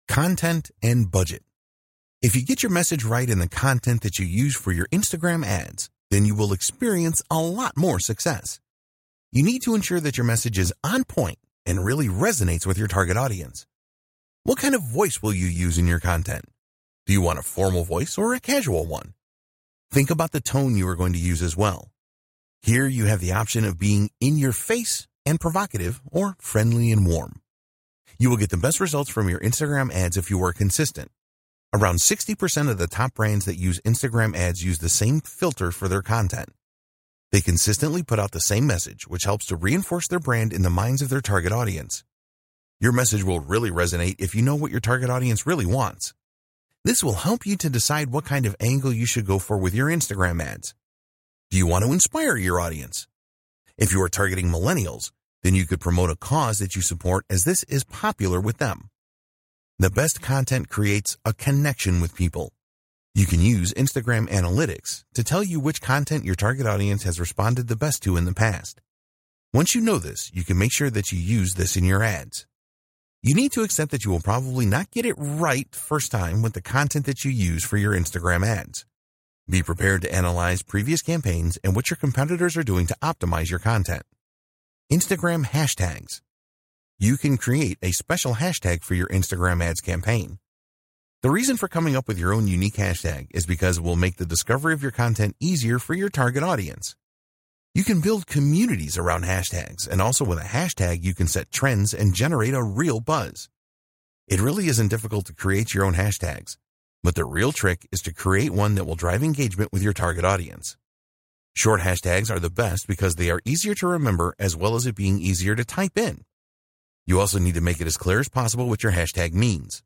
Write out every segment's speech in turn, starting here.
Content and budget. If you get your message right in the content that you use for your Instagram ads, then you will experience a lot more success. You need to ensure that your message is on point and really resonates with your target audience. What kind of voice will you use in your content? Do you want a formal voice or a casual one? Think about the tone you are going to use as well. Here you have the option of being in your face and provocative or friendly and warm. You will get the best results from your Instagram ads if you are consistent. Around 60% of the top brands that use Instagram ads use the same filter for their content. They consistently put out the same message, which helps to reinforce their brand in the minds of their target audience. Your message will really resonate if you know what your target audience really wants. This will help you to decide what kind of angle you should go for with your Instagram ads. Do you want to inspire your audience? If you are targeting millennials, then you could promote a cause that you support, as this is popular with them. The best content creates a connection with people. You can use Instagram Analytics to tell you which content your target audience has responded the best to in the past. Once you know this, you can make sure that you use this in your ads. You need to accept that you will probably not get it right first time with the content that you use for your Instagram ads. Be prepared to analyze previous campaigns and what your competitors are doing to optimize your content. Instagram hashtags. You can create a special hashtag for your Instagram ads campaign. The reason for coming up with your own unique hashtag is because it will make the discovery of your content easier for your target audience. You can build communities around hashtags, and also with a hashtag you can set trends and generate a real buzz. It really isn't difficult to create your own hashtags, but the real trick is to create one that will drive engagement with your target audience. Short hashtags are the best because they are easier to remember, as well as it being easier to type in. You also need to make it as clear as possible what your hashtag means.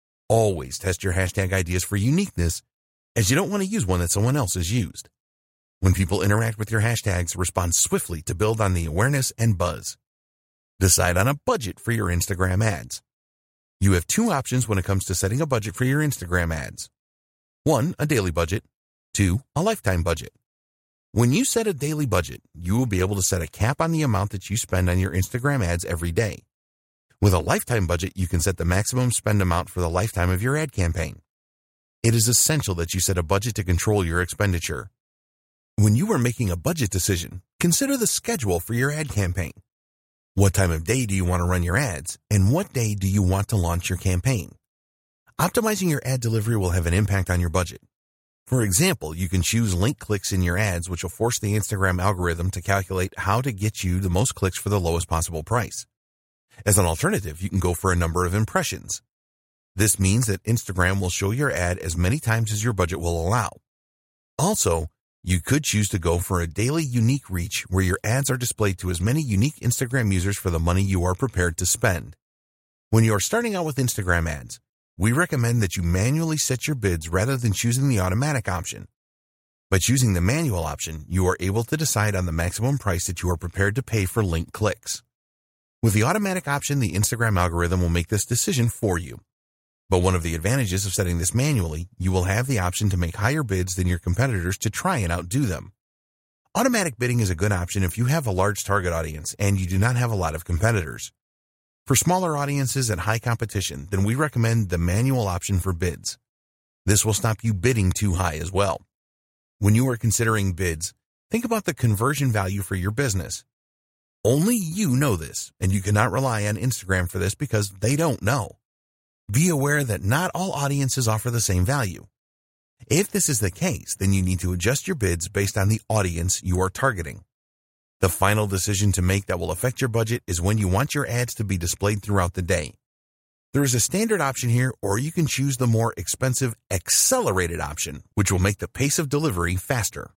Always test your hashtag ideas for uniqueness, as you don't want to use one that someone else has used. When people interact with your hashtags, respond swiftly to build on the awareness and buzz. Decide on a budget for your Instagram ads. You have two options when it comes to setting a budget for your Instagram ads. 1, a daily budget. 2, a lifetime budget. When you set a daily budget, you will be able to set a cap on the amount that you spend on your Instagram ads every day. With a lifetime budget, you can set the maximum spend amount for the lifetime of your ad campaign. It is essential that you set a budget to control your expenditure. When you are making a budget decision, consider the schedule for your ad campaign. What time of day do you want to run your ads, and what day do you want to launch your campaign? Optimizing your ad delivery will have an impact on your budget. For example, you can choose link clicks in your ads, which will force the Instagram algorithm to calculate how to get you the most clicks for the lowest possible price. As an alternative, you can go for a number of impressions. This means that Instagram will show your ad as many times as your budget will allow. Also, you could choose to go for a daily unique reach, where your ads are displayed to as many unique Instagram users for the money you are prepared to spend. When you are starting out with Instagram ads, we recommend that you manually set your bids rather than choosing the automatic option. By choosing the manual option, you are able to decide on the maximum price that you are prepared to pay for link clicks. With the automatic option, the Instagram algorithm will make this decision for you. But one of the advantages of setting this manually, you will have the option to make higher bids than your competitors to try and outdo them. Automatic bidding is a good option if you have a large target audience and you do not have a lot of competitors. For smaller audiences at high competition, then we recommend the manual option for bids. This will stop you bidding too high as well. When you are considering bids, think about the conversion value for your business. Only you know this, and you cannot rely on Instagram for this because they don't know. Be aware that not all audiences offer the same value. If this is the case, then you need to adjust your bids based on the audience you are targeting. The final decision to make that will affect your budget is when you want your ads to be displayed throughout the day. There is a standard option here, or you can choose the more expensive accelerated option, which will make the pace of delivery faster.